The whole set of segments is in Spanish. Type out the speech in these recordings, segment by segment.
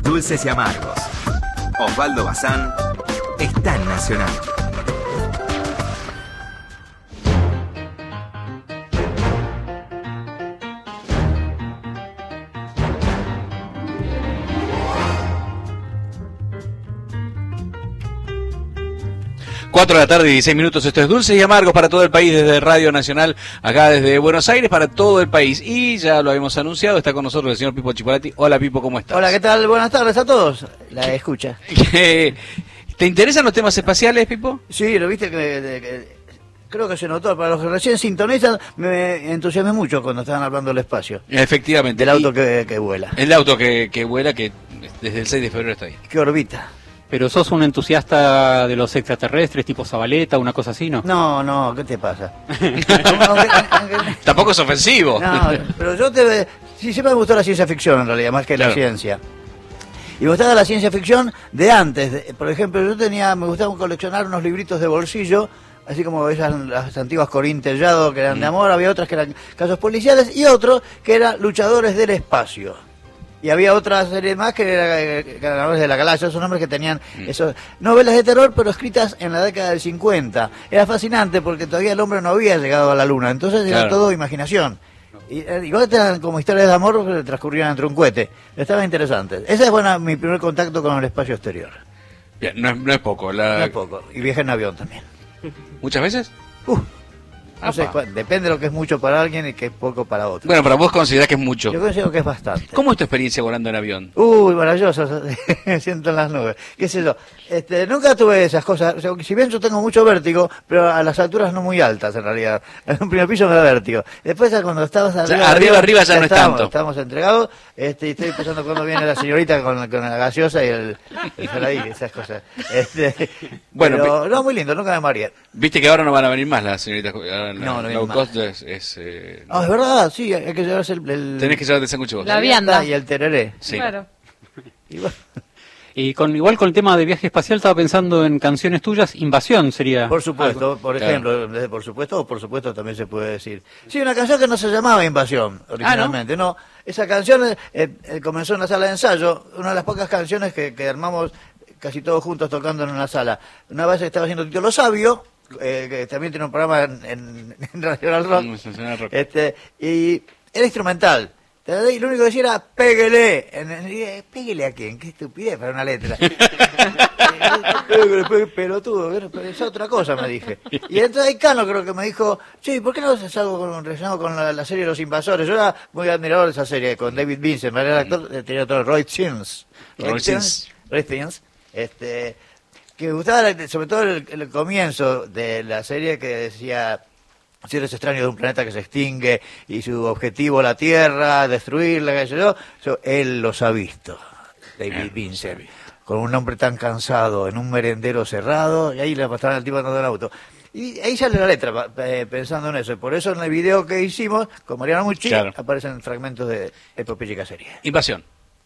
Dulces y Amargos. Osvaldo Bazán está en Nacional. Cuatro de la tarde y 16 minutos. Esto es Dulces y Amargos para todo el país, desde Radio Nacional, acá desde Buenos Aires, para todo el país. Y ya lo habíamos anunciado, está con nosotros el señor Pipo Chipolati. Hola Pipo, ¿cómo estás? Hola, ¿qué tal? Buenas tardes a todos. La escucha. ¿Te interesan los temas espaciales, Pipo? Sí, lo viste creo que se notó. Para los que recién sintonizan, me entusiasmé mucho cuando estaban hablando del espacio. Efectivamente. Del auto que vuela. El auto que vuela, que desde el 6 de febrero está ahí. Que orbita. Pero sos un entusiasta de los extraterrestres, tipo Zabaleta, una cosa así, ¿no? No, ¿qué te pasa? Tampoco es ofensivo. No, pero sí, siempre me gustó la ciencia ficción en realidad, más que la ciencia. Y me gustaba la ciencia ficción de antes. Por ejemplo, me gustaba coleccionar unos libritos de bolsillo, así como las antiguas Corín Tellado, que eran de amor, había otras que eran casos policiales, y otro que era Luchadores del Espacio. Y había otra serie más que era Ganadores de la Galaxia, esos nombres que tenían esos novelas de terror, pero escritas en la década del 50. Era fascinante porque todavía el hombre no había llegado a la luna, entonces era todo imaginación. Y igual eran como historias de amor que transcurrían entre un cohete. Estaban interesantes. Ese es mi primer contacto con el espacio exterior. Bien, no es poco. No es poco. Y viajé en avión también. ¿Muchas veces? No sé, depende de lo que es mucho para alguien y que es poco para otro. Bueno, para vos considerás que es mucho. Yo considero que es bastante. ¿Cómo es tu experiencia volando en avión? Maravilloso, me siento en las nubes. ¿Qué sé yo? Nunca tuve esas cosas. O sea, si bien yo tengo mucho vértigo, pero a las alturas no muy altas en realidad. En un primer piso me da vértigo. Después cuando estabas arriba ya no es tanto. Estamos entregados, y estoy pensando cuando viene la señorita con la gaseosa y el saladí, esas cosas. Bueno, pero no, muy lindo, nunca me mareé. Viste que ahora no van a venir más las señoritas. No low cost es es verdad, sí, hay que llevarse tenés que llevarte el sándwich vos. La vianda. Y el tereré. Sí. Claro. Y igual con el tema de viaje espacial estaba pensando en canciones tuyas, Invasión sería. Por supuesto, por ejemplo, por supuesto también se puede decir. Sí, una canción que no se llamaba Invasión originalmente, ¿no? Esa canción comenzó en la sala de ensayo, una de las pocas canciones que armamos casi todos juntos tocando en una sala. Una vez estaba haciendo Tito Lo Sabio, que también tiene un programa en Nacional Rock, y era instrumental. Y lo único que decía era péguele. ¿Péguele a quién? Qué estupidez para una letra. Pelotudo, es otra cosa, me dije. Y entonces ahí Cano creo que me dijo, sí, ¿por qué no haces algo relacionado con la serie Los Invasores? Yo era muy admirador de esa serie, con David Vincent, era el actor, tenía otro, Roy Thines, que me gustaba sobre todo el comienzo de la serie, que decía seres extraños de un planeta que se extingue y su objetivo la Tierra, destruirla, qué sé yo. Él los ha visto, David Vincent, con un hombre tan cansado en un merendero cerrado, y ahí le pasaron al tipo andando en el auto. Y ahí sale la letra, pensando en eso. Y por eso en el video que hicimos con Mariano Mucci aparecen fragmentos de Epopeya Serie. Invasión.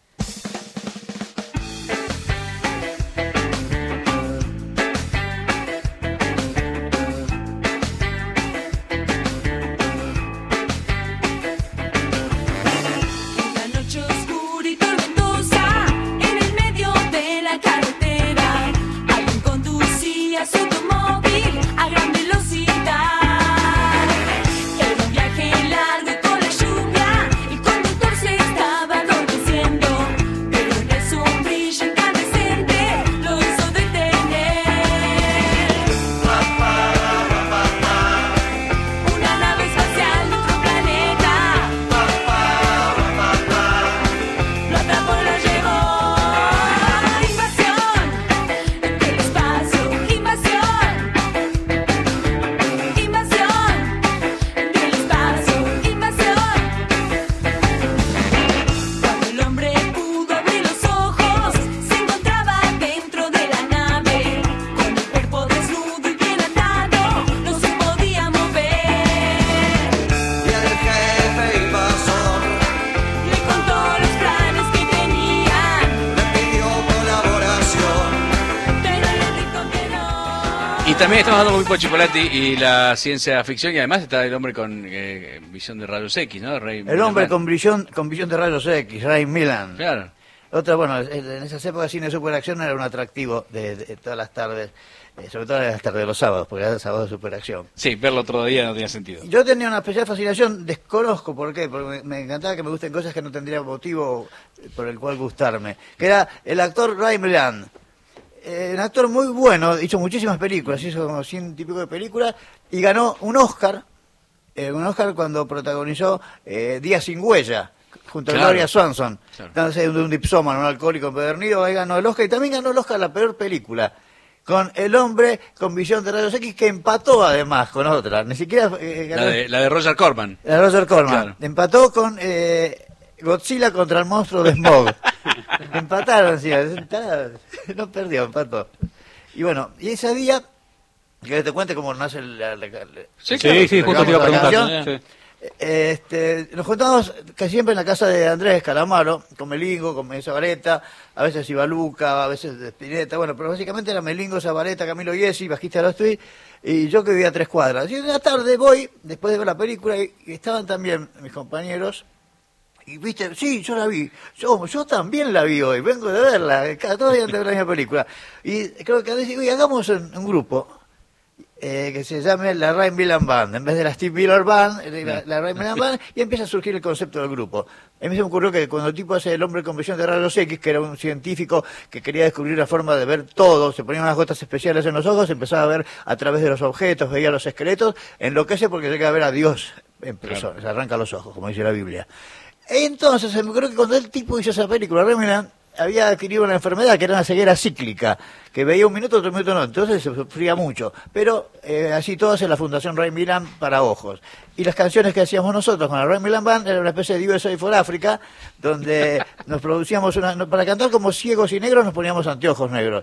Y también estamos hablando con Pipo Chipolati y la ciencia ficción, y además está el hombre con visión de rayos X, ¿no? El hombre con visión de rayos X, Ray Milland. Claro. Otra, bueno, en esas épocas cine superacción era un atractivo de todas las tardes, sobre todo en las tardes de los sábados, porque era el sábado de superacción. Sí, verlo otro día no tenía sentido. Yo tenía una especial fascinación, desconozco por qué, porque me encantaba que me gusten cosas que no tendría motivo por el cual gustarme, que era el actor Ray Milland. Un actor muy bueno, hizo muchísimas películas, hizo como 100 y pico de películas, y ganó un Oscar cuando protagonizó Días sin huella, junto a Gloria Swanson. Claro. Entonces, un dipsómano, un alcohólico empedernido, ahí ganó el Oscar, y también ganó el Oscar la peor película, con El hombre con visión de rayos X, que empató además con otra, ni siquiera ganó. La de Roger Corman. La de Roger Corman. Claro. Empató con Godzilla contra el monstruo de Smog. Empataron, sí, no perdió, empató. Y bueno, y ese día, que te cuente cómo nace Sí, justo te iba a preguntar. canción. Nos juntamos casi siempre en la casa de Andrés Calamaro, con Melingo, con Zabaleta, a veces iba Luca, a veces Spinetta, bueno, pero básicamente era Melingo, Zabaleta, Camilo Iesi, bajista de los Tweets, y yo que vivía a 3 cuadras. Y una tarde voy, después de ver la película, y estaban también mis compañeros, y viste, sí, yo la vi, yo también la vi hoy, vengo de verla, todos días de ver la misma película. Y creo que Andrés dijo, hagamos un grupo. Que se llame la Ray Milland Band, en vez de la Steve Miller Band, la Ray Milland Band, y empieza a surgir el concepto del grupo. A mí se me ocurrió que cuando el tipo hace El hombre con visión de rayos X, que era un científico que quería descubrir la forma de ver todo, se ponía unas gotas especiales en los ojos, empezaba a ver a través de los objetos, veía los esqueletos, enloquece porque llega a ver a Dios en persona, se arranca los ojos, como dice la Biblia. Entonces, se me ocurrió que cuando el tipo hizo esa película, Ray Milland había adquirido una enfermedad que era una ceguera cíclica, que veía un minuto, otro minuto no, entonces se sufría mucho. Pero así todo hace la Fundación Ray Milland para ojos. Y las canciones que hacíamos nosotros con la Ray Milland Band era una especie de USA for Africa, donde nos producíamos para cantar como ciegos y negros nos poníamos anteojos negros.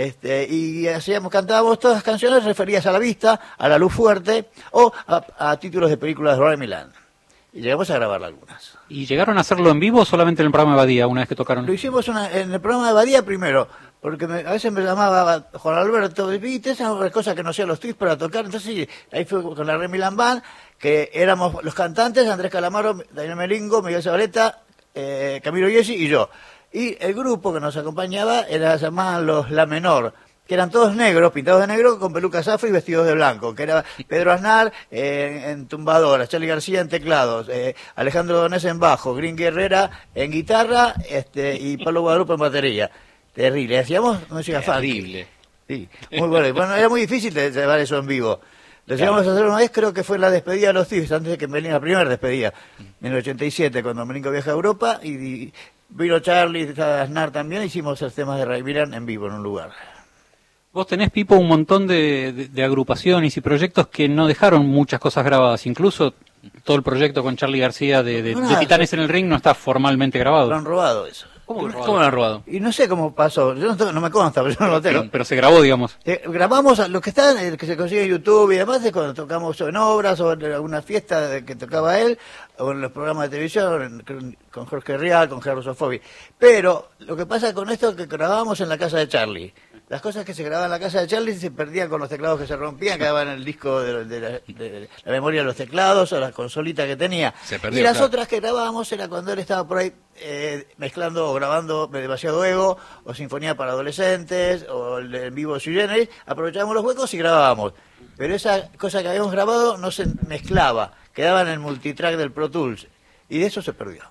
Y cantábamos todas las canciones referidas a la vista, a la luz fuerte o a títulos de películas de Ray Milland. Y llegamos a grabar algunas. ¿Y llegaron a hacerlo en vivo o solamente en el programa de Badía, una vez que tocaron? Lo hicimos en el programa de Badía primero, porque a veces me llamaba Juan Alberto, y te hacen una cosa que no sea los tweets para tocar, entonces sí, ahí fue con la Ray Milland Band, que éramos los cantantes, Andrés Calamaro, Daniel Melingo, Miguel Zabaleta, Camilo Iesi y yo. Y el grupo que nos acompañaba llamaban los La Menor, que eran todos negros, pintados de negro, con pelucas afro y vestidos de blanco, que era Pedro Aznar en tumbadoras, Charly García en teclados, Alejandro Donés en bajo, Green Guerrera en guitarra, y Pablo Guadalupe en batería. Terrible, hacíamos música Terrible. Sí, muy bueno. Bueno, era muy difícil de llevar eso en vivo. Lo llegamos a hacer una vez, creo que fue la despedida de los Thieves, antes de que Melingo, la primera despedida, en el 87, cuando Melingo viaja a Europa, y vino Charly, estaba Aznar también, hicimos los temas de Ray Milland en vivo en un lugar. Vos tenés, Pipo, un montón de agrupaciones y proyectos que no dejaron muchas cosas grabadas. Incluso todo el proyecto con Charly García de Titanes en el Ring no está formalmente grabado. Lo han robado eso. ¿Cómo lo han robado? Y no sé cómo pasó, yo no me consta, pero yo no lo tengo. Pero se grabó, digamos. Grabamos lo que está, el que se consigue en YouTube y demás, es cuando tocamos en obras o en alguna fiesta que tocaba él, o en los programas de televisión, con Jorge Rial, con Gerardo Sofobi. Pero lo que pasa con esto es que grabábamos en la casa de Charly. Las cosas que se grababan en la casa de Charly se perdían con los teclados que se rompían, quedaban en el disco de la memoria de los teclados o la consolita que tenía. Se perdió, y las claro. otras que grabábamos era cuando él estaba por ahí mezclando o grabando Demasiado Ego, o Sinfonía para Adolescentes, o el en vivo Sui Generis, aprovechábamos los huecos y grabábamos. Pero esa cosa que habíamos grabado no se mezclaba, quedaba en el multitrack del Pro Tools, y de eso se perdió.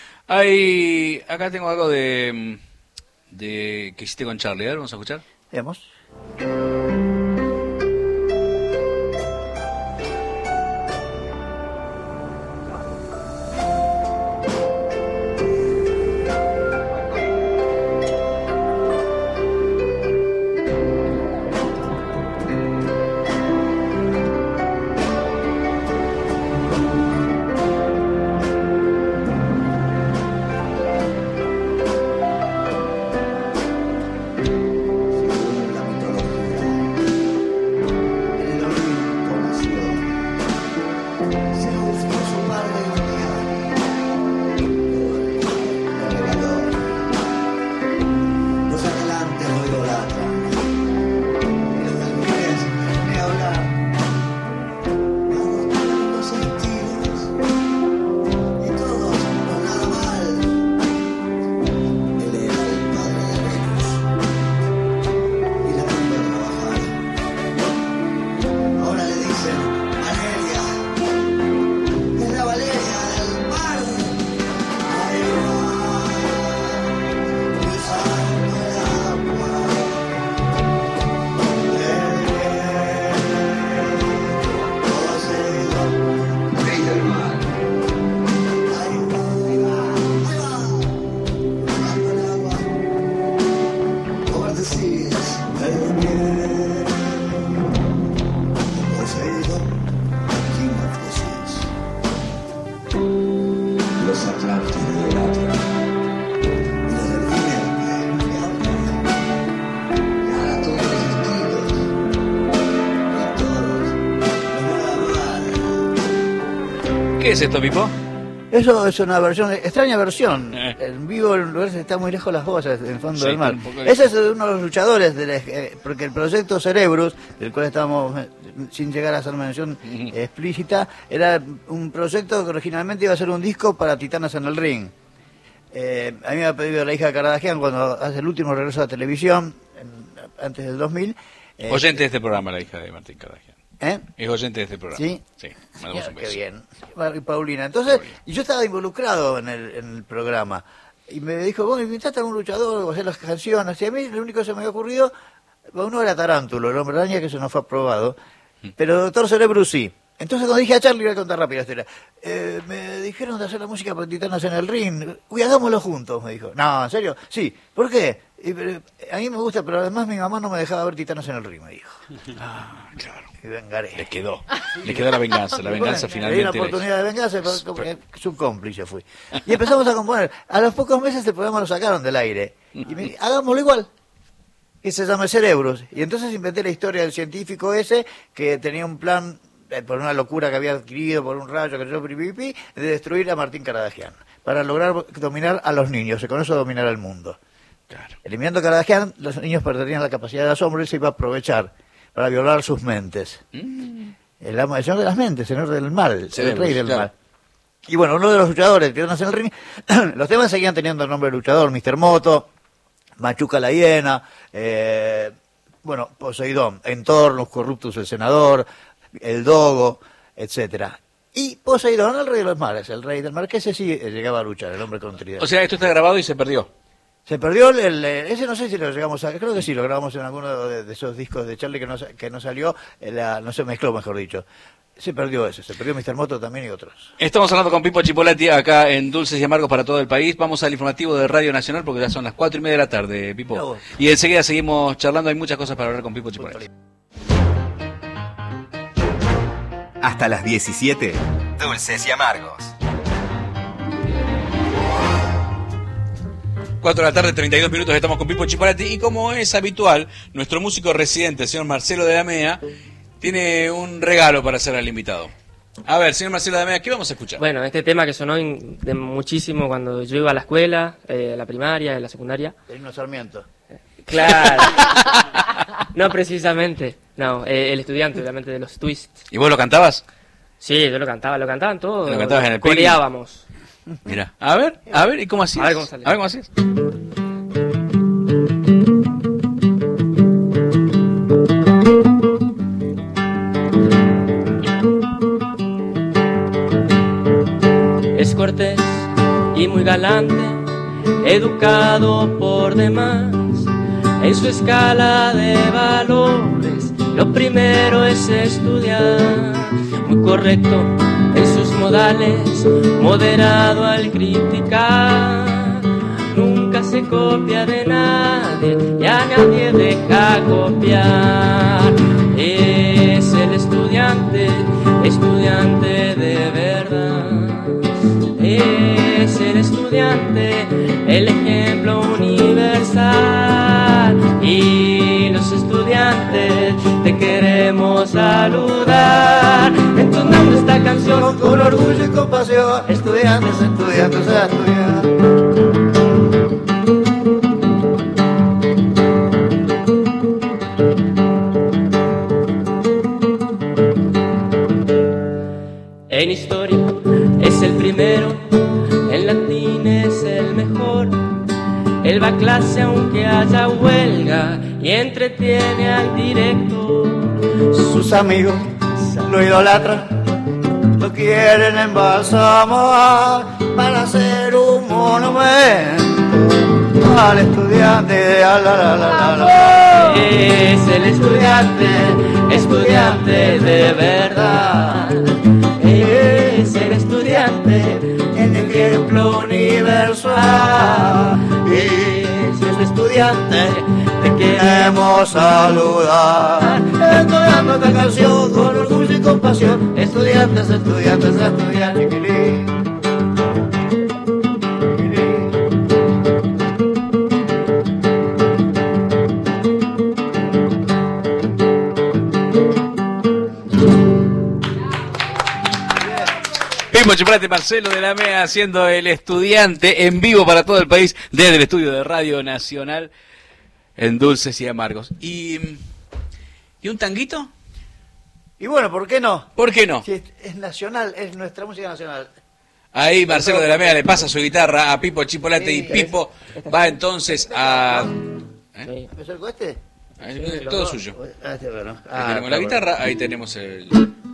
Acá tengo algo de que hiciste con Charly, a ver, vamos a escuchar. Veamos. ¿Qué es esto, Pipo? Eso es una versión, extraña versión. En vivo en lugares está muy lejos las voces, en el fondo del mar. Ese es uno de los luchadores, porque el proyecto Cerebrus, del cual estábamos sin llegar a hacer mención explícita, era un proyecto que originalmente iba a ser un disco para Titanes en el Ring. A mí me ha pedido la hija de Kardashian cuando hace el último regreso a la televisión, antes del 2000. Oyente de este programa, la hija de Martín Kardashian. Es oyente de este programa. Sí. Mandamos un beso. Qué bien. Y Paulina. Entonces, yo estaba involucrado en el programa. Y me dijo, vos invitaste a un luchador, o hacer las canciones. Y a mí lo único que se me había ocurrido, uno era Tarántulo, el hombre araña, que eso no fue aprobado. Pero Doctor Cerebrus sí. Entonces, cuando dije a Charlie, voy a contar rápido la historia. Me dijeron de hacer la música para Titanes en el Ring. Uy, hagámoslo juntos, me dijo. No, ¿en serio? Sí. ¿Por qué? A mí me gusta, pero además mi mamá no me dejaba ver Titanes en el Ring, me dijo. Claro. Y vengaré. Le quedó la venganza. La venganza finalmente. Le di una oportunidad de venganza, porque su cómplice fui. Y empezamos a componer. A los pocos meses el programa lo sacaron del aire. Y me dije, hagámoslo igual. Que se llama Cerebrus. Y entonces inventé la historia del científico ese que tenía un plan, por una locura que había adquirido por un rayo que yo de destruir a Martín Kardashian para lograr dominar a los niños y con eso dominar al mundo. Claro. Eliminando a Kardashian, los niños perderían la capacidad de asombro y se iba a aprovechar para violar sus mentes. El señor de las mentes, el señor del mal, el rey del mal. Y bueno, uno de los luchadores que en el ring, los temas seguían teniendo el nombre de luchador, Mr. Moto, Machuca la hiena, bueno, Poseidón, Entornos, Corruptus el senador, el Dogo, etcétera. Y Poseidón, el rey de los mares, el rey del mar, que ese sí llegaba a luchar, el hombre con tridente. O sea, esto está grabado y se perdió. Se perdió ese, no sé si lo llegamos a, creo que sí, lo grabamos en alguno de esos discos de Charlie que no salió, no se mezcló, mejor dicho. Se perdió ese, se perdió Mr. Moto también y otros. Estamos hablando con Pipo Chipolati acá en Dulces y Amargos para todo el país. Vamos al informativo de Radio Nacional porque ya son las 4:30 de la tarde, Pipo. Y enseguida seguimos charlando, hay muchas cosas para hablar con Pipo Chipolati. Hasta las 17, Dulces y Amargos. 4 de la tarde, 32 minutos, estamos con Pipo Chipolati y como es habitual, nuestro músico residente, el señor Marcelo de la Mea, tiene un regalo para hacer al invitado. A ver, señor Marcelo de la Mea, ¿qué vamos a escuchar? Bueno, este tema que sonó de muchísimo cuando yo iba a la escuela, a la primaria, a la secundaria. El himno Sarmiento. Claro. No precisamente, no, el estudiante obviamente de los Twists. ¿Y vos lo cantabas? Sí, yo lo cantaban todos. ¿Lo cantabas en el coreábamos. Mira, a ver, ¿y cómo hacías? A ver cómo sale. A ver cómo hacías. Es cortés y muy galante, educado por demás. En su escala de valores, lo primero es estudiar. Muy correcto en sus modales, moderado al criticar. Nunca se copia de nadie y a nadie deja copiar. Es el estudiante, estudiante de verdad. Es el estudiante, el ejemplo universal. Y los estudiantes te queremos saludar, entonando esta canción con orgullo y compasión. Estudiantes, estudiantes, a estudiar. En historia es el primero, en latín es el mejor. Él va a clase aunque haya huelga y entretiene al director. Sus amigos lo idolatran, lo quieren embalsamar para hacer un monumento al estudiante. Es el estudiante, estudiante de verdad. Es el estudiante, el ejemplo universal. Es el estudiante, te queremos saludar, entonando esta canción con orgullo y compasión. Estudiantes, estudiantes, estudiantes. Pipo Pipo Chipolati, Marcelo de la Mea haciendo el estudiante en vivo para todo el país desde el estudio de Radio Nacional en Dulces y Amargos. ¿Y un tanguito? Y bueno, ¿por qué no? ¿Por qué no? Si es nacional, es nuestra música nacional. Ahí Marcelo de la Mea le pasa su guitarra a Pipo Chipolati y Pipo va entonces a... ¿Me acerco a este? Todo suyo. Bueno. Ahí tenemos la guitarra, ahí tenemos el...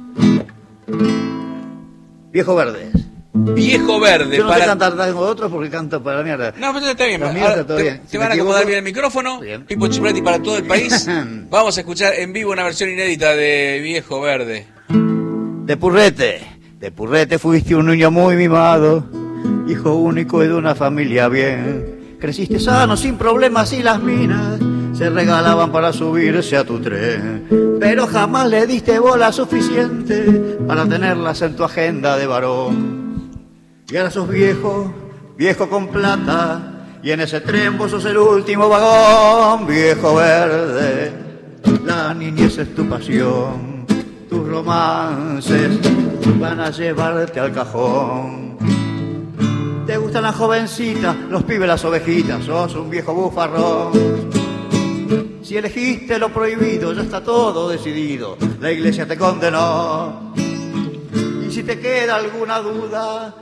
Viejo Verde. Viejo Verde. Yo no sé cantar tango de otros porque canto para la mierda. No, pero está bien. Los míos está todo bien. Te Si van me a acomodar equivoco, bien el micrófono. bien. Pipo Chipolati para todo el país. Vamos a escuchar en vivo una versión inédita de Viejo Verde. De Purrete fuiste un niño muy mimado, hijo único y de una familia bien. Creciste sano, sin problemas y las minas se regalaban para subirse a tu tren. Pero jamás le diste bola suficiente para tenerlas en tu agenda de varón. Y ahora sos viejo con plata, y en ese tren vos sos el último vagón. Viejo Verde, la niñez es tu pasión, tus romances van a llevarte al cajón. Te gustan las jovencitas, los pibes, las ovejitas, sos un viejo bufarrón. Si elegiste lo prohibido, ya está todo decidido, la iglesia te condenó. Y si te queda alguna duda,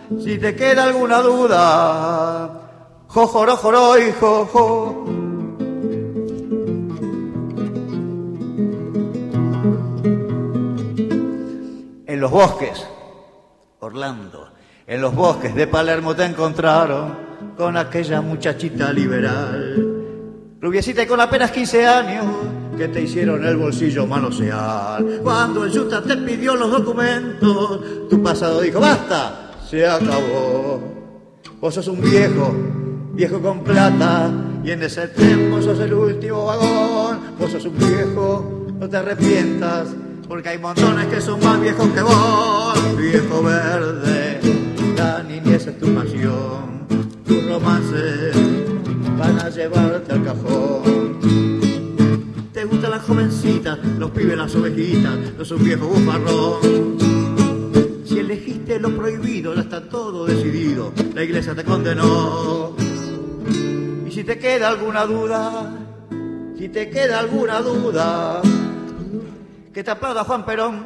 jojoro, joro y jojo. En los bosques, Orlando, en los bosques de Palermo te encontraron con aquella muchachita liberal, rubiecita y con apenas 15 años, que te hicieron el bolsillo manosear. Cuando el Yuta te pidió los documentos, tu pasado dijo, basta, se acabó. Vos sos un viejo con plata, y en ese tren vos sos el último vagón. Vos sos un viejo, no te arrepientas, porque hay montones que son más viejos que vos. Viejo Verde, la niñez es tu pasión, tus romances van a llevarte al cajón. Te gustan las jovencitas, los pibes, las ovejitas, no sos un viejo bufarrón. Si elegiste lo prohibido, ya está todo decidido, la iglesia te condenó. Y si te queda alguna duda, que te aplauda Juan Perón.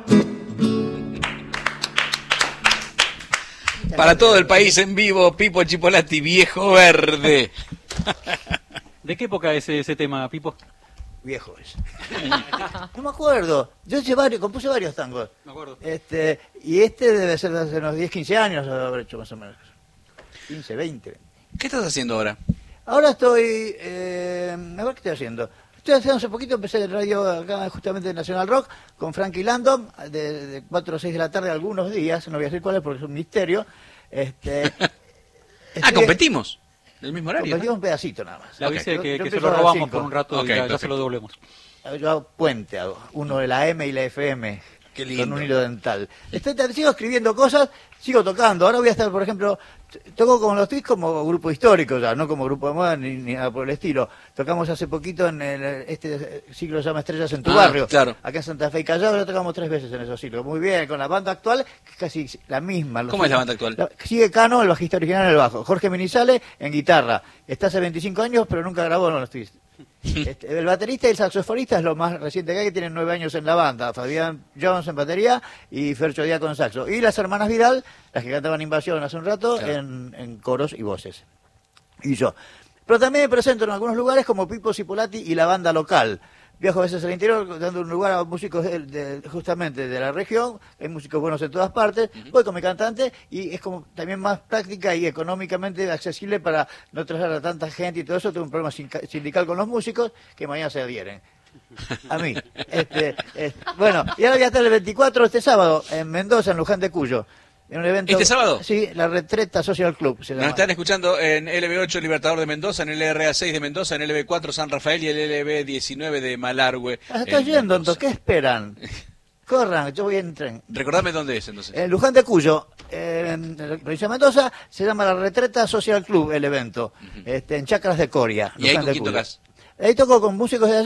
Para todo el país en vivo, Pipo Chipolati, Viejo Verde. ¿De qué época es ese tema, Pipo? Viejo es. No me acuerdo. Yo compuse varios tangos. Me acuerdo. Y este debe ser de hace unos 10, 15 años, haber hecho más o menos. 15, 20. ¿Qué estás haciendo ahora? Ahora estoy... a ver qué estoy haciendo. Estoy haciendo hace poquito, empecé el radio acá justamente en National Rock con Frankie Landon, de 4 o 6 de la tarde algunos días, no voy a decir cuáles porque es un misterio. Competimos. El mismo horario. Competimos un pedacito nada más. Le avisé que se empiezo lo a las robamos 5. por un rato Ok, y ya perfecto. se lo doblemos. Yo hago puente, uno de la M y la FM. Qué lindo. Con un hilo dental. Sigo escribiendo cosas, sigo tocando. Ahora voy a estar, por ejemplo, toco con los Twists como grupo histórico ya, no como grupo de moda ni nada por el estilo. Tocamos hace poquito en este ciclo se llama Estrellas en tu barrio. Claro. Acá en Santa Fe y Callao, ya tocamos 3 veces en esos ciclos. Muy bien, con la banda actual, que es casi la misma. ¿Cómo es la banda actual? Sigue Cano, el bajista original en el bajo. Jorge Minizale en guitarra. Está hace 25 años, pero nunca grabó en los Twists. El baterista y el saxofonista es lo más reciente que hay, que tienen 9 años en la banda. Fabián Jones en batería y Fercho Díaz con saxo. Y las hermanas Vidal, las que cantaban Invasión hace un rato, claro, en coros y voces. Y yo. Pero también me presento en algunos lugares como Pipo Chipolati y la banda local. Viajo a veces al interior dando un lugar a músicos justamente de la región, hay músicos buenos en todas partes, voy con mi cantante y es como también más práctica y económicamente accesible para no trasladar a tanta gente y todo eso. Tengo un problema sindical con los músicos que mañana se adhieren. A mí. Bueno, y ahora voy a estar el 24 este sábado en Mendoza, en Luján de Cuyo. En un evento, ¿Este sábado? Sí, la Retreta Social Club se llama. Nos están escuchando en LB8 Libertador de Mendoza, en el LRA6 de Mendoza, en el LB4 San Rafael y el LB19 de Malargüe. Está yendo, entonces, ¿qué esperan? Corran, yo voy en tren. Recordame dónde es entonces. En Luján de Cuyo, en la provincia de Mendoza, se llama la Retreta Social Club el evento, en Chacras de Coria. ¿Y ahí Luján con de quién Cuyo. tocas? Ahí toco con músicos de allá,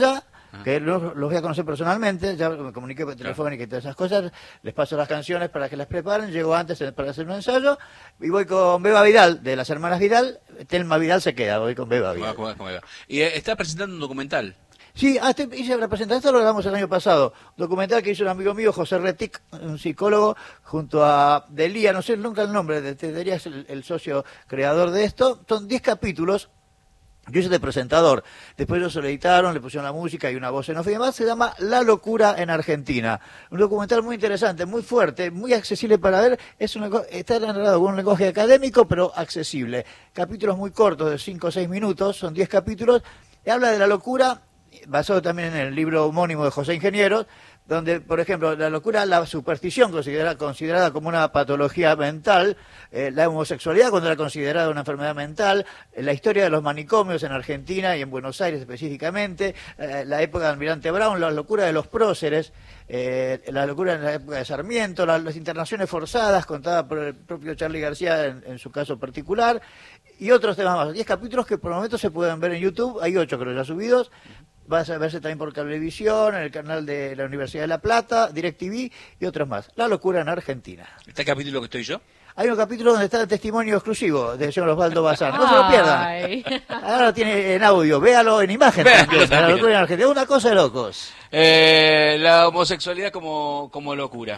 que los voy a conocer personalmente, ya me comuniqué por teléfono y todas esas cosas, les paso las canciones para que las preparen, llego antes para hacer un ensayo, y voy con Beba Vidal, de las hermanas Vidal, Telma Vidal se queda, voy con Beba Vidal. Y está presentando un documental. Sí, hice la presentación, esto lo grabamos el año pasado, documental que hizo un amigo mío, José Retic, un psicólogo, junto a Delía, no sé nunca el nombre, Delía es el socio creador de esto, son 10 capítulos. Yo hice de presentador, después ellos se lo editaron, le pusieron la música y una voz en off y demás, se llama La locura en Argentina. Un documental muy interesante, muy fuerte, muy accesible para ver, está narrado con un lenguaje académico pero accesible. Capítulos muy cortos, de 5 o 6 minutos, son 10 capítulos, y habla de la locura, basado también en el libro homónimo de José Ingenieros, donde, por ejemplo, la locura, la superstición considerada como una patología mental, la homosexualidad cuando era considerada una enfermedad mental, la historia de los manicomios en Argentina y en Buenos Aires específicamente, la época de Almirante Brown, la locura de los próceres, la locura en la época de Sarmiento, las internaciones forzadas contadas por el propio Charly García en su caso particular, y otros temas más. 10 capítulos que por el momento se pueden ver en YouTube, hay 8 creo ya subidos. Va a verse también por Cablevisión, en el canal de la Universidad de La Plata, DirecTV y otros más. La locura en Argentina. ¿Este capítulo que estoy yo? Hay un capítulo donde está el testimonio exclusivo del señor Osvaldo Bazán. No se lo pierdan. Ahora lo tiene en audio, véalo en imagen. También. La locura en Argentina. Una cosa de locos. La homosexualidad como locura.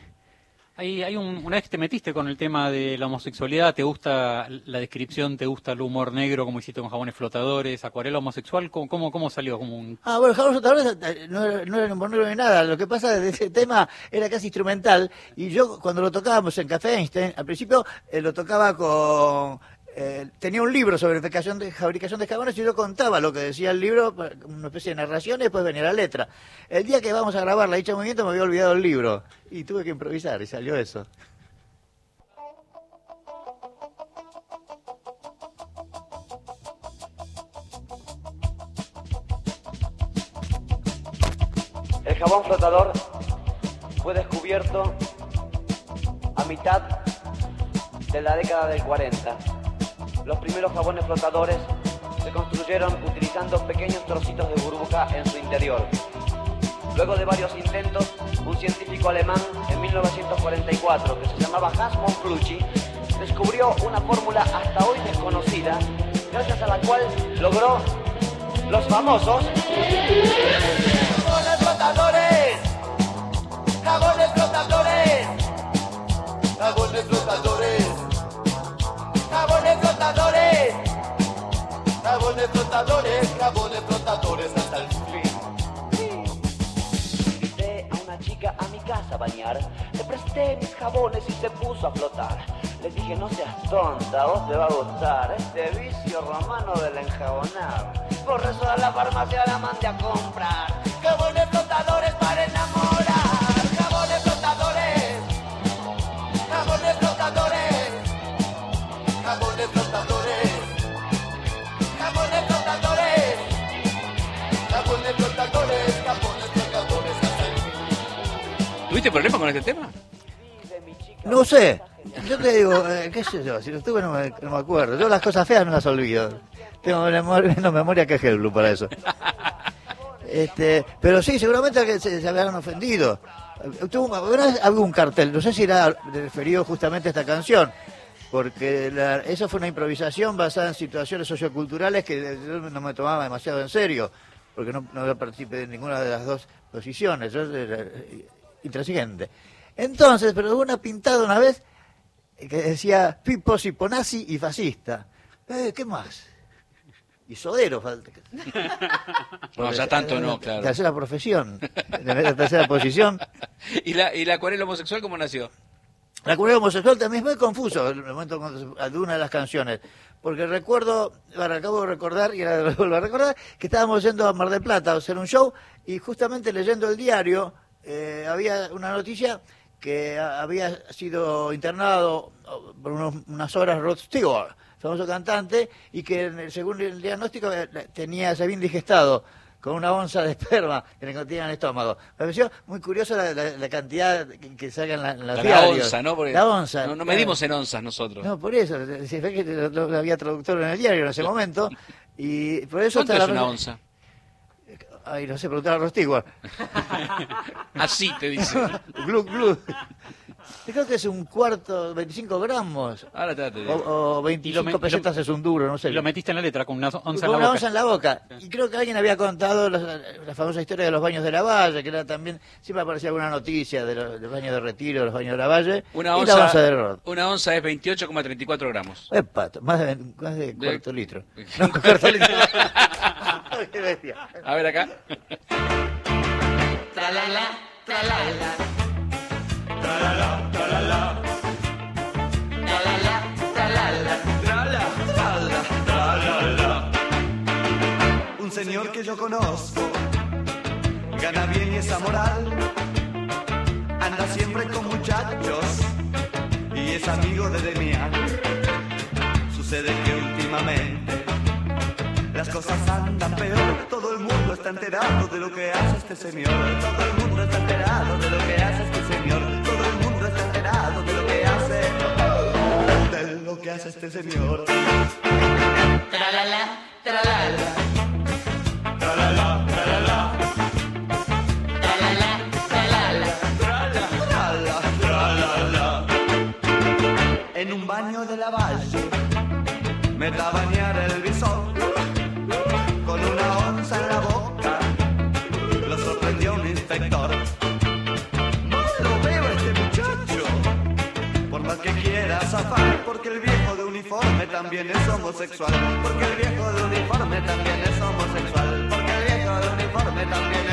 Una vez que te metiste con el tema de la homosexualidad, ¿te gusta la descripción, te gusta el humor negro, como hiciste con Jabones Flotadores, Acuarela homosexual? ¿Cómo salió? Bueno, Jabones Flotadores no era humor negro ni nada. Lo que pasa es que ese tema era casi instrumental. Y yo, cuando lo tocábamos en Café Einstein, al principio lo tocaba con... tenía un libro sobre fabricación de jabones y yo contaba lo que decía el libro, una especie de narración, y después venía la letra. El día que vamos a grabar La Dicha de Movimiento me había olvidado el libro y tuve que improvisar y salió eso. El jabón flotador fue descubierto a mitad de la década del 40. Los primeros jabones flotadores se construyeron utilizando pequeños trocitos de burbuja en su interior. Luego de varios intentos, un científico alemán en 1944, que se llamaba Hans von Fluchy, descubrió una fórmula hasta hoy desconocida, gracias a la cual logró los famosos jabones flotadores, jabones flotadores, jabones flotadores, jabones flotadores, jabones flotadores, jabones flotadores hasta el fin. Invité a una chica a mi casa a bañar, le presté mis jabones y se puso a flotar. Le dije, no seas tonta, a vos te va a gustar este vicio romano del enjabonar. Por eso a la farmacia la mandé a comprar jabones flotadores para enamorar. Jabones flotadores, jabones flotadores, jabones flotadores, jabones flotadores, jabones flotadores, jabones flotadores hasta el fin. ¿Tuviste problemas con este tema? No sé, yo te digo, qué sé yo, si lo tuve no me acuerdo. Yo las cosas feas no las olvido. Tengo menos memoria que Hellblum para eso. Pero sí, seguramente que se habían ofendido. Había un cartel, no sé si era referido justamente a esta canción, porque eso fue una improvisación basada en situaciones socioculturales que yo no me tomaba demasiado en serio, porque no participé en ninguna de las dos posiciones, yo era intransigente. Entonces, pero hubo una pintada una vez que decía Pippo Ciponazzi y fascista. ¿Qué más? Y Sodero falta. No, ya tanto no, claro. Tercera profesión, la tercera posición. ¿Y la acuarela homosexual cómo nació? La acuarela homosexual también es muy confuso en el momento de una de las canciones. Porque acabo de recordar, y ahora lo vuelvo a recordar, que estábamos yendo a Mar del Plata a hacer un show, y justamente leyendo el diario, había una noticia que había sido internado por unas horas Rod Stewart, famoso cantante, y que según el diagnóstico se había indigestado con una onza de esperma que le contenía en el estómago. Me pareció muy curiosa la cantidad que sacan en los diarios. La onza, ¿no? Porque la onza. No medimos en onzas nosotros. No, por eso. Se ve que había traductor en el diario en ese momento. Y por eso ¿Cuánto es una onza? Ay, no sé, preguntar a Rostiguar. Así te dice. Glu, glu. Creo que es un cuarto, 25 gramos. Ahora te digo. O 25 pesetas es un duro, no sé. Y lo metiste en la letra con una onza Con en la una boca. onza en la boca. Y creo que alguien había contado la famosa historia de los baños de la Valle, que era también, siempre aparecía alguna noticia de los baños de Retiro, de los baños de la Valle. Una y la onza onza, de Rod. una onza es 28,34 gramos. Epa, más de cuarto litro. No, cuarto litro. Qué bestia. A ver acá. Tralala, tralala. Un señor que yo conozco gana bien y es amoral, anda siempre con muchachos y es amigo de Demián. Sucede que últimamente las cosas andan peor, todo el mundo está enterado de lo que hace este señor, todo el mundo está enterado de lo que hace este señor, todo el mundo está enterado de lo que hace este señor. Tralala, tralala. Tralala, tralala, Tralala, tralala. tralala, tralala. En un baño de la Valle mete a bañar el bisón con una onza en la boca, lo sorprendió un inspector. No lo veo a este muchacho, por más que quiera zafar, porque el viejo de uniforme también es homosexual, porque el viejo de uniforme también es homosexual, porque el viejo de uniforme también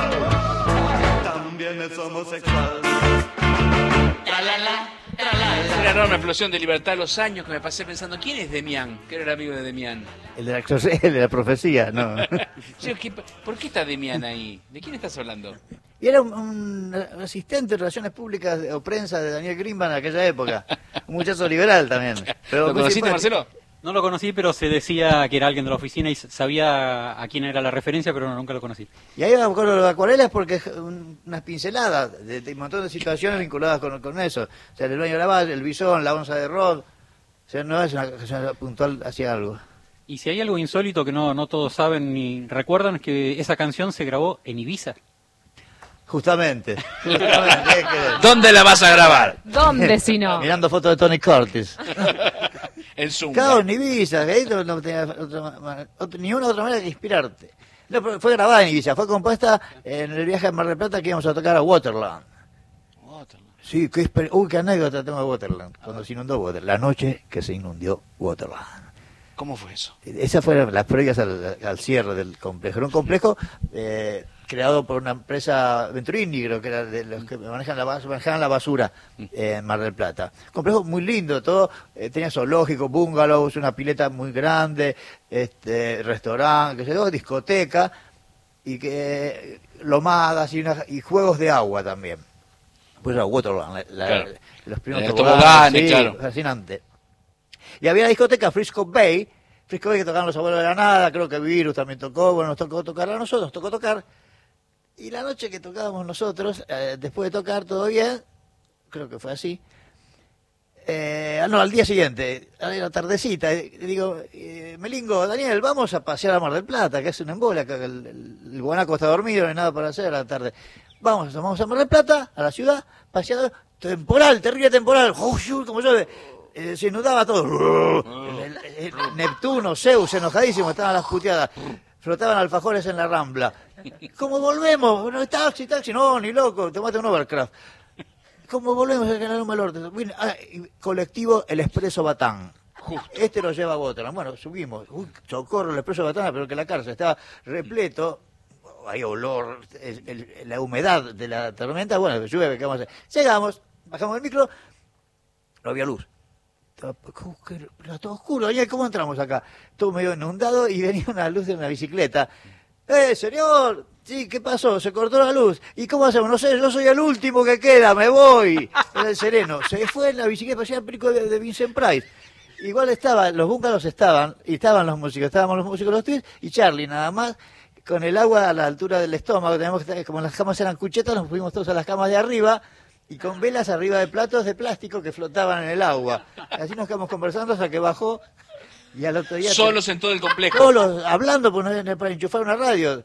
es homosexual. Tralala, tralala. Una enorme explosión de libertad a los años que me pasé pensando, ¿quién es Demián? Que era el amigo de Demián. El de la profecía, no. Sí, ¿por qué está Demián ahí? ¿De quién estás hablando? Y era un asistente de relaciones públicas o prensa de Daniel Grimban en aquella época. Un muchacho liberal también. Pero ¿Lo muy conociste, simpático. Marcelo? No lo conocí, pero se decía que era alguien de la oficina y sabía a quién era la referencia, pero nunca lo conocí. Y ahí me acuerdo de las acuarelas porque es unas pinceladas de un montón de situaciones vinculadas con eso. O sea, el dueño de la Valle, el bisón, la onza de Rod. O sea, no es una canción puntual hacia algo. Y si hay algo insólito que no todos saben ni recuerdan, es que esa canción se grabó en Ibiza. Justamente. Justamente, es que- ¿Dónde la vas a grabar? ¿Dónde si no? Mirando fotos de Tony Curtis. En Zoom. Claro, en Ibiza, ahí no tenía ni una otra manera que inspirarte. No, pero fue grabada en Ibiza, fue compuesta en el viaje a Mar del Plata que íbamos a tocar a Waterland. Sí, qué anécdota tengo de Waterland, cuando se inundó Waterland, la noche que se inundió Waterland. ¿Cómo fue eso? Esas fueron las previas al cierre del complejo. Era un complejo creado por una empresa Venturini, creo que era de los que manejaban la basura en Mar del Plata. Complejo muy lindo, todo tenía zoológico, bungalows, una pileta muy grande, restaurante, discoteca y lomadas y juegos de agua también. Pues era Waterland, Claro. los primeros El toboganes, tobogán, sí, claro. fascinante. Y había la discoteca Frisco Bay que tocaban los Abuelos de la Nada, creo que Virus también tocó, bueno, nos tocó tocar a nosotros, nos tocó tocar. Y la noche que tocábamos nosotros, después de tocar todo bien, creo que fue así, al día siguiente, a la tardecita, digo, Melingo, Daniel, vamos a pasear a Mar del Plata, que es una embola, que el guanaco está dormido, no hay nada para hacer a la tarde. Vamos a Mar del Plata, a la ciudad, paseando, temporal, terrible temporal, como llueve. Se inundaba todo. El Neptuno, Zeus, enojadísimo, estaban las puteadas. Flotaban alfajores en la Rambla. ¿Cómo volvemos? Bueno, taxi, no, ni loco, tomate un Overcraft. ¿Cómo volvemos al Canal Malorte? Colectivo El Expreso Batán. Este lo lleva a Waterland. Bueno, subimos. Socorro, el Expreso Batán, pero que la cárcel estaba repleto. Hay olor, la humedad de la tormenta. Bueno, llueve, ¿qué vamos a hacer? Llegamos, bajamos el micro, no había luz. Era todo oscuro. Daniel, ¿cómo entramos acá? Todo medio inundado y venía una luz de una bicicleta. Señor! Sí, ¿qué pasó? Se cortó la luz. ¿Y cómo hacemos? No sé, yo soy el último que queda, me voy. Era el sereno. Se fue en la bicicleta, parecía el perico de Vincent Price. Igual los búngalos estaban, y estaban los músicos, estábamos los músicos los tres, y Charlie nada más, con el agua a la altura del estómago. Teníamos que estar, como las camas eran cuchetas, nos fuimos todos a las camas de arriba, y con velas arriba de platos de plástico que flotaban en el agua. Así nos quedamos conversando hasta que bajó, y al otro día... Solos en todo el complejo. Solos, hablando, pues no había para enchufar una radio.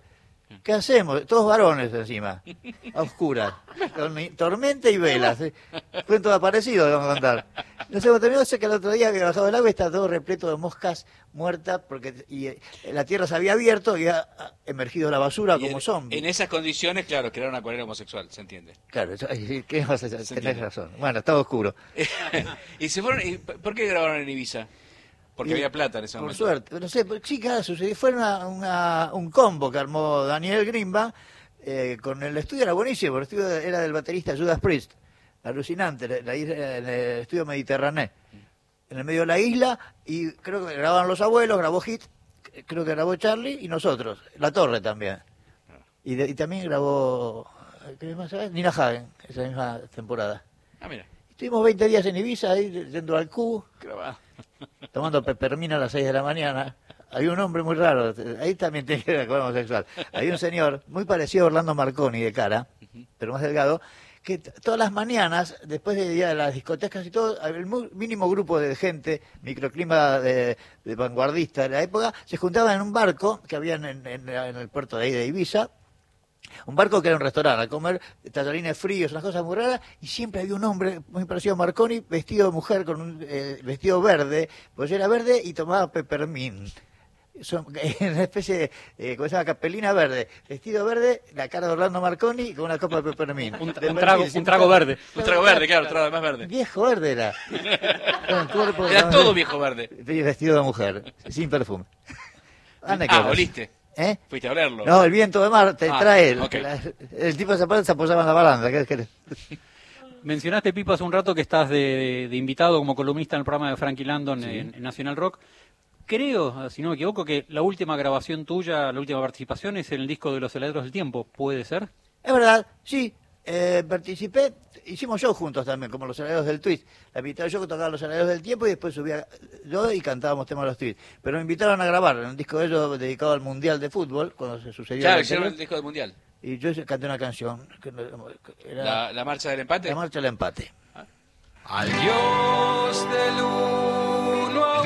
¿Qué hacemos? Todos varones encima, a oscuras, con tormenta y velas. Cuento aparecido, vamos a contar. No sé, terminó que el otro día había bajado del agua y estaba todo repleto de moscas muertas porque la tierra se había abierto y había emergido la basura como zombies. En esas condiciones, claro, que era una acuarela homosexual, se entiende. Claro, ¿qué vas a hacer? Tenés razón. Bueno, estaba oscuro. ¿Y se fueron? ¿Por qué grabaron en Ibiza? Porque había plata en ese momento. Por suerte, no sé, sí, claro, sucedió. Fue un combo que armó Daniel Grimba con el estudio, era buenísimo, el estudio era del baterista Judas Priest, alucinante, en el estudio Mediterráneo, en el medio de la isla, y creo que grababan Los Abuelos, grabó Hit, creo que grabó Charlie, y nosotros, La Torre también. Y también grabó, ¿qué más sabes? Nina Hagen, esa misma temporada. Ah, mira. Estuvimos 20 días en Ibiza, ahí yendo al Q, Grabado. tomando pepermina a las 6 de la mañana. Había un hombre muy raro, ahí también tiene que ver con homosexual. Había un señor muy parecido a Orlando Marconi de cara, pero más delgado, que todas las mañanas, después de ir a las discotecas y todo, el mínimo grupo de gente, microclima de vanguardista de la época, se juntaban en un barco que había en el puerto de ahí de Ibiza. Un barco que era un restaurante, a comer tallarines fríos, unas cosas muy raras, y siempre había un hombre muy parecido a Marconi, vestido de mujer con un vestido verde, pues era verde y tomaba peppermint. Una especie de, ¿cómo se llama? Capelina verde, vestido verde, la cara de Orlando Marconi con una copa de peppermint. Un trago verde. Un trago verde, claro, un trago más verde. Viejo verde era. Era todo viejo verde. Vestido de mujer, sin perfume. ¿Oliste? ¿Eh? ¿Fuiste a olerlo? No, el viento de mar te trae. Okay. El tipo de zapatos se apoyaba en la balanza. ¿Qué querés? Mencionaste, Pipo, hace un rato que estás de invitado como columnista en el programa de Frankie Landon en Nacional Rock. Creo, si no me equivoco, que la última grabación tuya, la última participación es en el disco de Los Heladeros del Tiempo. ¿Puede ser? Es verdad, sí. Participé, hicimos shows juntos también, como Los Heladeros del Twist. La mitad yo que tocaba Los Heladeros del Tiempo y después subía yo y cantábamos temas de los Twist. Pero me invitaron a grabar en un disco de ellos dedicado al Mundial de Fútbol, cuando se sucedió. Claro, hicieron el disco del Mundial. Y yo canté una canción, que era ¿La marcha del empate? La marcha del empate. Al Dios del uno a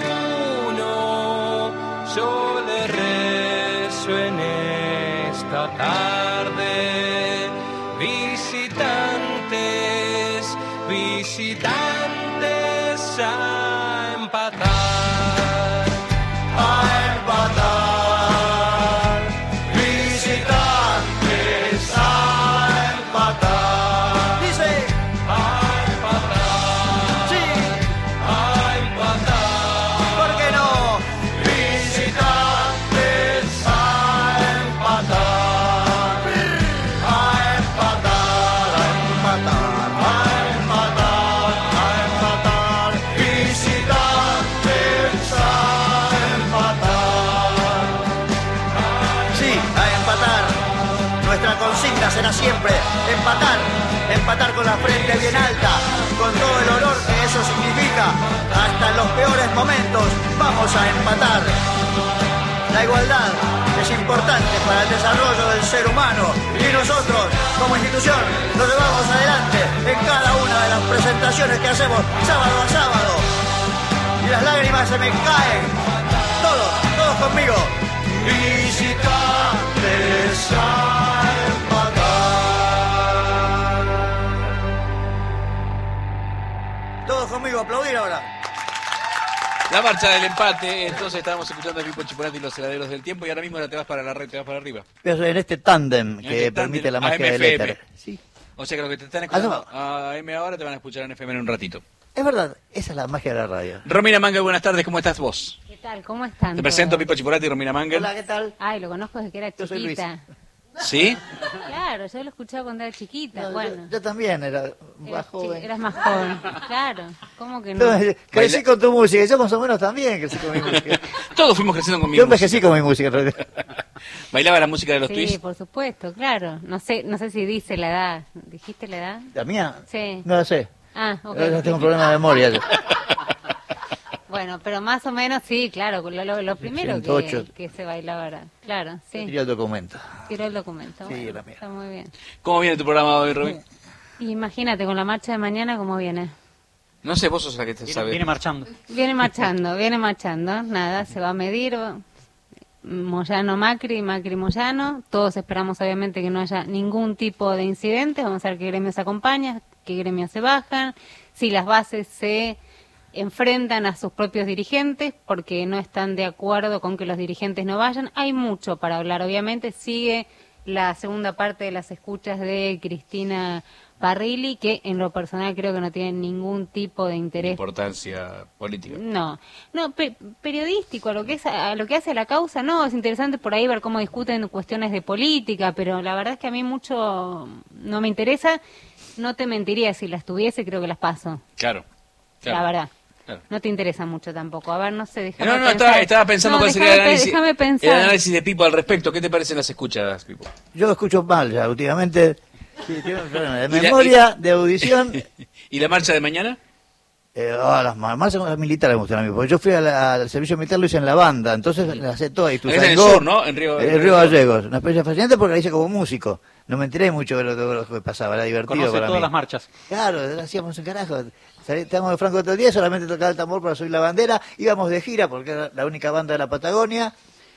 uno, yo le rezo en esta tarde. Visitantes a empatar, visitantes a empatar. Dice, a empatar, sí, a empatar. ¿por qué no? Visitantes a empatar, a empatar, a empatar. Consigna será siempre empatar con la frente bien alta, con todo el olor que eso significa, hasta en los peores momentos vamos a empatar. La igualdad es importante para el desarrollo del ser humano y nosotros, como institución, lo llevamos adelante en cada una de las presentaciones que hacemos sábado a sábado. Y las lágrimas se me caen, todos conmigo. Visitantes a empatar. Todos conmigo, aplaudir ahora. La marcha del empate, entonces estábamos escuchando a Pipo Chipolati y Los Heladeros del Tiempo y ahora mismo te vas para la red, te vas para arriba. Pero en este tándem que este permite tándem, la magia del AM/FM. éter. Sí. O sea que los que te están escuchando a M ahora te van a escuchar en FM en un ratito. Es verdad, esa es la magia de la radio. Romina Mangel, buenas tardes, ¿cómo estás vos? ¿Qué tal? ¿Cómo están? Te presento a todos? Pipo Chipolati y Romina Mangel. Hola, ¿qué tal? Ay, lo conozco desde que era Yo soy Luis. chiquita. ¿Sí? Claro, yo lo escuchaba cuando era chiquita. No, bueno, yo también era más eras, joven. eras más joven. Claro, ¿cómo que no? No, crecí con tu música, yo más o menos también crecí con mi música. Todos fuimos creciendo con mi Yo música. envejecí con mi música en realidad. ¿Bailaba la música de los Sí, Twists? por supuesto, claro. No sé si dice la edad. ¿Dijiste la edad? ¿La mía? Sí. No la sé. Ah, ok. Ahora tengo un problema de memoria yo. Bueno, pero más o menos sí, claro. Lo primero 108. que se bailaba ahora. Claro, sí. Tiré el documento. Tiró el documento. Sí, Bueno, la mía. está muy bien. ¿Cómo viene tu programa hoy, Romy? Imagínate, con la marcha de mañana, ¿cómo viene? No sé, vos sos la que te sabe. Viene marchando. Viene marchando, nada, se va a medir, Moyano-Macri, Macri-Moyano. Todos esperamos obviamente que no haya ningún tipo de incidente. Vamos a ver qué gremios se acompañan, qué gremios se bajan, si las bases se enfrentan a sus propios dirigentes porque no están de acuerdo con que los dirigentes no vayan. Hay mucho para hablar, obviamente. Sigue la segunda parte de las escuchas de Cristina Parrilli, que en lo personal creo que no tiene ningún tipo de interés. Importancia política. No, periodístico, a lo que hace la causa, no, es interesante por ahí ver cómo discuten cuestiones de política, pero la verdad es que a mí mucho no me interesa. No te mentiría, si las tuviese creo que las paso. Claro. La verdad. Claro. No te interesa mucho tampoco. A ver, no sé, déjame No, pensar. estaba pensando cuál sería déjame pensar. el análisis de Pipo al respecto. ¿Qué te parecen las escuchas, Pipo? Yo escucho mal ya últimamente. Sí, tengo un problema de memoria, de audición. ¿Y la marcha de mañana? Las marchas militares me gustan a mí, porque yo fui al servicio militar, lo hice en la banda, entonces la sé toda. Es en el sur, ¿no? En Río Gallegos. Una experiencia fascinante porque la hice como músico. No me enteré mucho de lo que pasaba, era divertido. Conoce para todas mí. las marchas. Claro, hacíamos un carajo. Estábamos de Franco todo el día, solamente tocaba el tambor para subir la bandera. Íbamos de gira porque era la única banda de la Patagonia.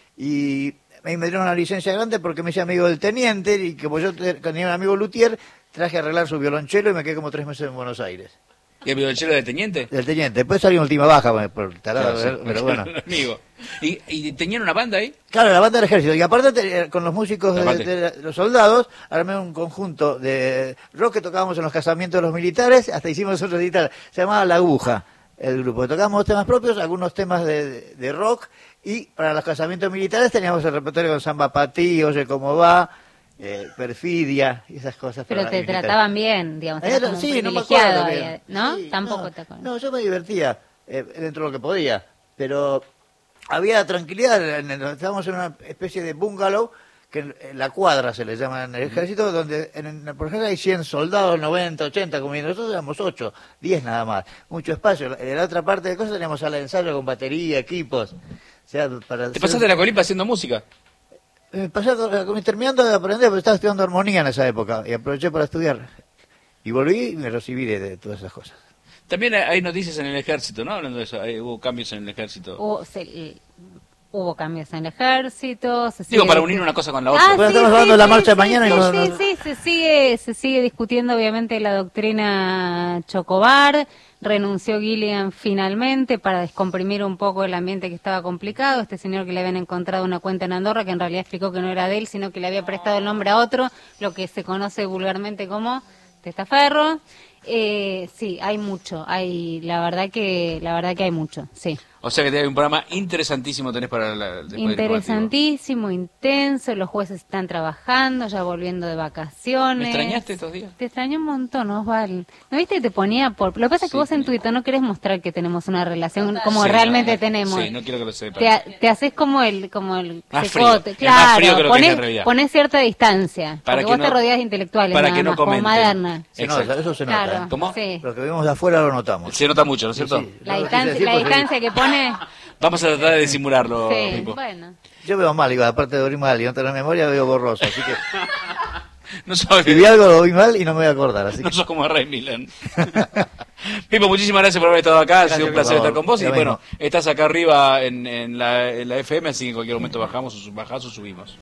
Y me dieron una licencia grande porque me hice amigo del teniente. Y como yo tenía un amigo luthier, traje a arreglar su violonchelo y me quedé como 3 meses en Buenos Aires. ¿Y el violonchelo del teniente? Del teniente. Después salió en última baja por tarado, Claro, sí. pero bueno. Amigo. ¿Y tenían una banda ahí? Claro, la banda del ejército. Y aparte, con los músicos de los soldados, armé un conjunto de rock que tocábamos en los casamientos de los militares, hasta hicimos otro recital. Se llamaba La Aguja, el grupo. Tocábamos temas propios, algunos temas de rock, y para los casamientos militares teníamos el repertorio con Samba Patí, Oye Cómo Va, Perfidia, y esas cosas. Pero te trataban bien, digamos. Eras como un sí, privilegiado, no me acuerdo, ¿no? Sí, Tampoco te acuerdas. No, yo me divertía dentro de lo que podía, pero había tranquilidad. Estábamos en una especie de bungalow que en la cuadra se le llama en el ejército, donde por ejemplo hay 100 soldados, 90, 80, como nosotros éramos 8, 10 nada más. Mucho espacio. En la otra parte de cosas teníamos sala de ensayo con batería, equipos. O sea, ¿Te pasaste la colimpa haciendo música? Pasé terminando de aprender, porque estaba estudiando armonía en esa época, y aproveché para estudiar. Y volví y me recibí de todas esas cosas. También hay noticias en el ejército, ¿no? Hablando de eso, hubo cambios en el ejército. Hubo cambios en el ejército. Digo, para unir una cosa con la otra. Bueno, estamos hablando de la marcha de mañana. Sí, se sigue discutiendo obviamente la doctrina Chocobar. Renunció Gillian finalmente para descomprimir un poco el ambiente que estaba complicado. Este señor que le habían encontrado una cuenta en Andorra, que en realidad explicó que no era de él, sino que le había prestado el nombre a otro, lo que se conoce vulgarmente como testaferro. Sí, hay mucho. La verdad que hay mucho, sí. O sea que hay un programa interesantísimo tenés para el interesantísimo, intenso, los jueces están trabajando, ya volviendo de vacaciones. ¿Me extrañaste estos días? Te extrañé un montón, Osval. ¿No viste que te ponía por...? Lo que pasa es que vos en Twitter no querés mostrar que tenemos una relación como realmente tenemos. Sí, no quiero que lo sepas. Te haces como el más secote. frío, más frío que Claro, lo que es en realidad. ponés cierta distancia. Para porque que vos no- te rodeas de intelectuales, para nada que no más, como comenten. Maderna. Se nota, eso se nota. Claro, ¿Cómo? sí. Lo que vimos de afuera lo notamos. Se nota mucho, ¿no es cierto? Sí, La lo quise decir distancia, porque que pone... Vamos a tratar de disimularlo, Sí, Pipo. bueno. yo veo mal, igual, aparte de dormir mal y no tener memoria, veo borroso. Así que No sos, si vi algo lo vi mal y no me voy a acordar. Así no que sos como Ray Milan. Pipo, muchísimas gracias por haber estado acá. Ha sido un placer por estar con vos. Y favor. bueno, estás acá arriba en la FM, así que en cualquier momento bajás o subimos.